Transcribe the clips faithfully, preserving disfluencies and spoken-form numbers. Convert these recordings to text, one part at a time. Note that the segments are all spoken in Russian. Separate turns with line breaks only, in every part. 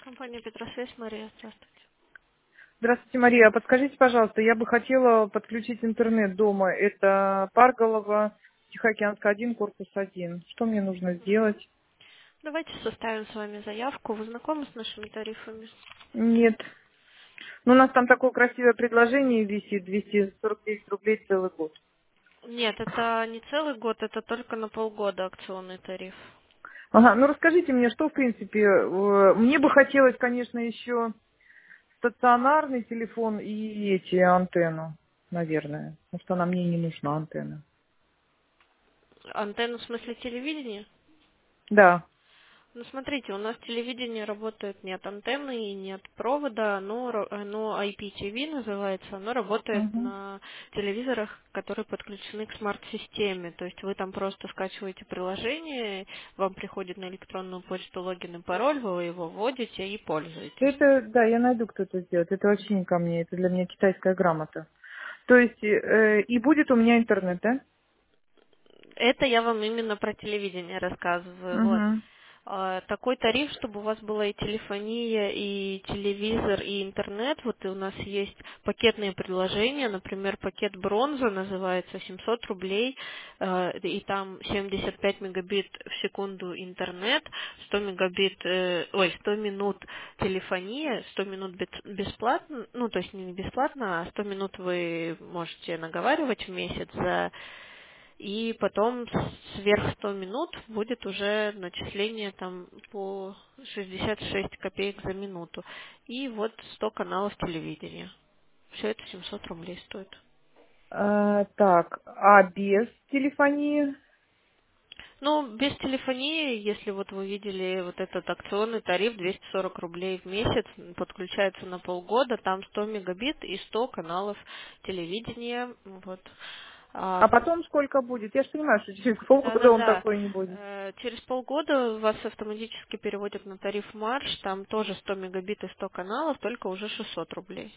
Компания Петросвязь, Мария, здравствуйте.
Здравствуйте, Мария. А подскажите, пожалуйста, я бы хотела подключить интернет дома. Это Парголова, Тихоокеанская один, корпус один. Что мне нужно сделать?
Давайте составим с вами заявку. Вы знакомы с нашими тарифами?
Нет. Ну, у нас там такое красивое предложение висит, двести сорок девять рублей целый год.
Нет, это не целый год, это только на полгода акционный тариф.
Ага, ну расскажите мне, что в принципе, э, мне бы хотелось, конечно, еще стационарный телефон и эти антенну, наверное, потому что она мне не нужна, антенна.
Антенну в смысле телевидения?
Да.
Ну, смотрите, у нас телевидение работает не от антенны и не от провода, оно, ра- оно ай пи ти ви называется, оно работает
Угу.
на телевизорах, которые подключены к смарт-системе. То есть вы там просто скачиваете приложение, вам приходит на электронную почту логин и пароль, вы его вводите и пользуетесь.
Это, да, я найду, кто это сделает. Это вообще не ко мне, это для меня китайская грамота. То есть, э, и будет у меня интернет, да?
Это я вам именно про телевидение рассказываю. Вот.
Угу.
А, Такой тариф, чтобы у вас была и телефония, и телевизор, и интернет. Вот и у нас есть пакетные предложения. Например, пакет бронза называется семьсот рублей, э, и там семьдесят пять мегабит в секунду интернет, сто мегабит, э, ой, сто минут телефония, сто минут бес- бесплатно, ну то есть не бесплатно, а сто минут вы можете наговаривать в месяц за, и потом сверх ста минут будет уже начисление там по шестьдесят шесть копеек за минуту. И вот сто каналов телевидения. Все это семьсот рублей стоит.
А, так, а без телефонии?
Ну, без телефонии, если вот вы видели вот этот акционный тариф двести сорок рублей в месяц, подключается на полгода, там сто мегабит и сто каналов телевидения. Вот. А
А потом сколько будет? Я же понимаю, что через полгода он
Да-да-да.
такой не будет.
Э, Через полгода вас автоматически переводят на тариф Марш, там тоже сто мегабит и сто каналов, только уже шестьсот рублей.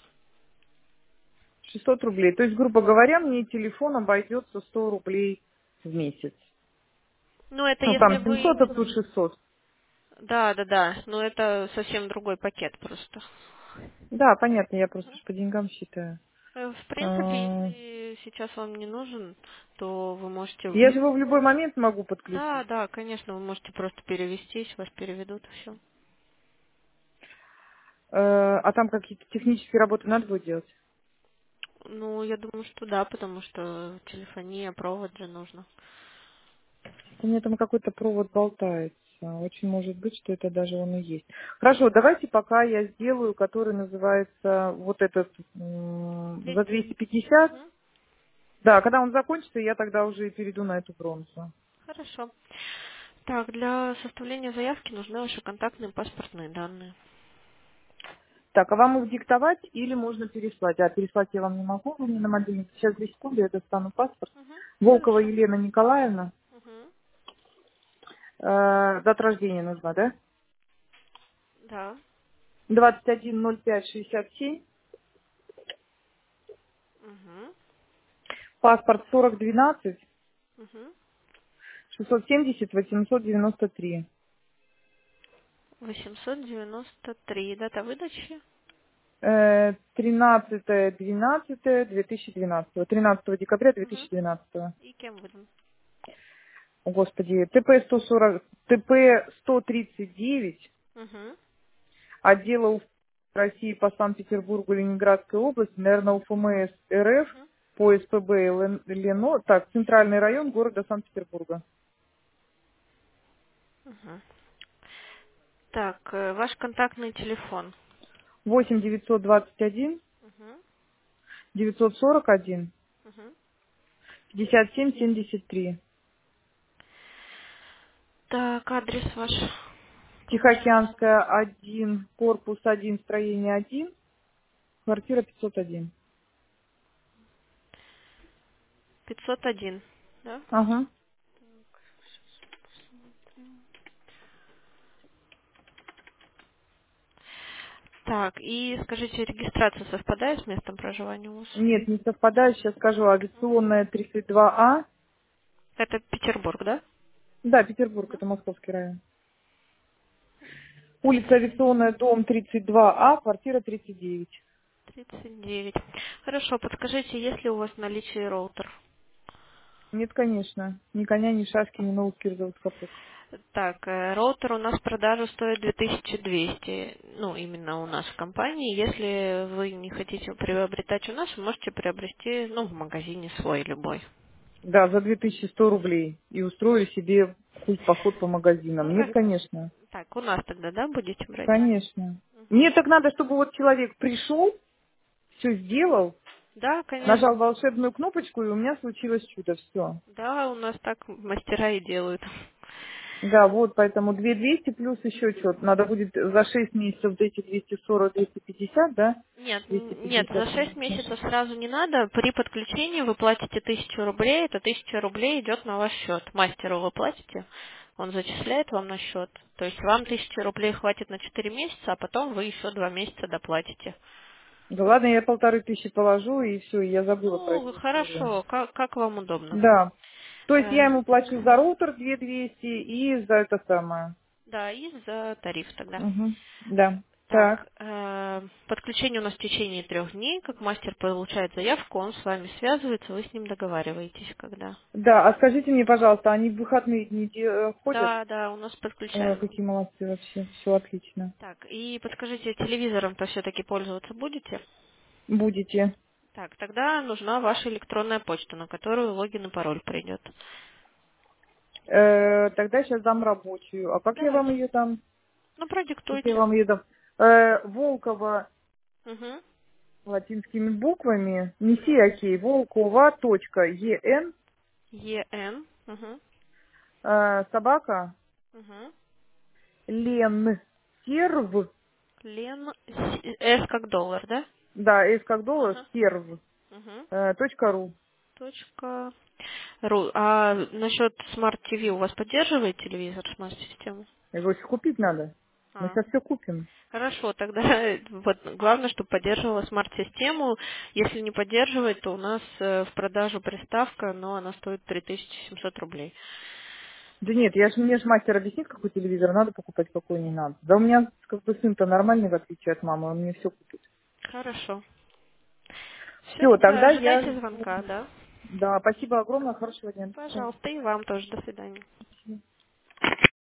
шестьсот рублей. То есть, грубо говоря, мне телефон обойдется сто рублей в месяц.
Ну, это
Ну,
если
там
вы...
семьсот, а тут шестьсот.
Да-да-да, но это совсем другой пакет просто.
Да, понятно, я просто ж по деньгам считаю.
Э, В принципе,
А,
если сейчас вам не нужен, то вы можете...
Я же его в любой момент могу
Да,
подключить.
да, конечно, вы можете просто перевестись, вас переведут, и все.
Э, А там какие-то технические работы надо будет делать?
Ну, я думаю, что да, потому что телефония, провод же нужно.
У меня там какой-то провод болтается. Очень может быть, что это даже он и есть. Хорошо, давайте пока я сделаю, который называется вот этот м, за
двести.
двести пятьдесят.
Мгм.
Да, когда он закончится, я тогда уже и перейду на эту бронзу.
Хорошо. Так, для составления заявки нужны ваши контактные паспортные данные.
Так, а вам их диктовать или можно переслать? А переслать я вам не могу, вы мне на мобильник. Сейчас две секунды, я достану паспорт.
Угу.
Волкова
Хорошо.
Елена Николаевна.
Угу.
Э, дата рождения нужна, да?
Да.
двадцать один ноль пять шестьдесят семь.
Угу.
Паспорт сорок двенадцать
Угу.
шестьсот семьдесят восемьсот девяносто три.
восемьсот девяносто три. Дата выдачи.
Э, тринадцатое двенадцатое две тысячи двенадцатого. тринадцатого декабря две тысячи
Угу.
двенадцатого.
И кем выдан?
О, Господи, ТП сто сорок, ТП сто тридцать девять,
Угу.
отдела УФ России по Санкт-Петербургу, Ленинградской области, наверное, УФМС РФ
Угу.
по СПБ Лен- Лено, так, центральный район города Санкт-Петербурга.
Угу. Так, э, ваш контактный телефон.
восемь девятьсот двадцать один
Угу.
девятьсот сорок один
Угу.
пятьдесят семь семьдесят три.
Так, адрес ваш. Получается.
Тихоокеанская один, корпус один, строение один, квартира пятьсот один.
пятьсот один. Да?
Ага.
Так, и скажите, регистрация совпадает с местом проживания у вас?
Нет, не совпадает, сейчас скажу, авиационная тридцать два А.
Это Петербург, да?
Да, Петербург, это Московский район. Улица Авиационная, дом тридцать два А, квартира тридцать девять.
тридцать девять. Хорошо, подскажите, есть ли у вас в наличии роутер?
Нет, конечно. Ни коня, ни шашки, ни новых кирзовых сапог.
Так, э, роутер у нас в продаже стоит две тысячи двести, ну, именно у нас в компании. Если вы не хотите приобретать у нас, вы можете приобрести, ну, в магазине свой любой.
Да, за две тысячи сто рублей. И устрою себе хоть поход по магазинам.
Ну,
Нет,
как-
конечно.
Так, у нас тогда, да, будете брать?
Конечно.
Мгм.
Мне так надо, чтобы вот человек пришел, все сделал,
Да, конечно.
нажал волшебную кнопочку, и у меня случилось чудо. Все.
Да, у нас так мастера и делают.
Да, вот, поэтому две двести плюс еще что-то. Надо будет за шесть месяцев вот эти двести сорок двести пятьдесят, да?
Нет,
двести
н- нет, за
пятьдесят
шесть
умножить на
месяцев
шесть.
сразу не надо. При подключении вы платите тысячу рублей, это тысяча рублей идет на ваш счет. Мастеру вы платите, он зачисляет вам на счет. То есть вам тысяча рублей хватит на четыре месяца, а потом вы еще два месяца доплатите.
Да ладно, я полторы тысячи положу, и все, я забыла про
Ну,
эту историю.
хорошо, как, как вам удобно.
Да. То есть я
Э,
ему плачу за роутер две двести и за это самое.
да, и за тариф тогда.
Угу. Да. Так.
Так, э, подключение у нас в течение трех дней. Как мастер получает заявку, он с вами связывается, вы с ним договариваетесь, когда.
Да, а скажите мне, пожалуйста, они в выходные дни де- э, ходят?
Да, да, у нас
Ой,
подключаем.
какие молодцы вообще, все отлично.
Так, и подскажите, телевизором-то все-таки пользоваться будете?
Будете.
Так, тогда нужна ваша электронная почта, на которую логин и пароль придет.
Э, тогда сейчас дам рабочую. А как я вам
Давайте.
ее там?
Ну,
Как я
продиктуйте.
вам ее дам? Э, Волкова
Угу.
латинскими буквами. Не си, окей. Волкова точка ен
ЕН. Угу.
э, собака
Угу.
Лен серв.
Лен. С С как доллар, да?
Да, S как доллар,
Ага.
серв.
Угу.
э, точка ру.
Точка. Ру. А насчет Smart ти ви у вас поддерживает телевизор, смарт-систему?
Его еще купить надо. Мы
А.
сейчас все купим.
Хорошо, тогда вот главное, чтобы поддерживала смарт-систему. Если не поддерживает, то у нас э, в продажу приставка, но она стоит три тысячи семьсот рублей.
Да нет, я ж, мне же мастер объяснит, какой телевизор надо покупать, какой не надо. Да у меня как бы сын-то нормальный, в отличие от мамы, он мне все купит.
Хорошо. Все,
Все,
тогда
тогда я
ожидайте
жду.
звонка, да?
Да, спасибо огромное, хорошего дня. До свидания.
Пожалуйста, и вам тоже. До свидания.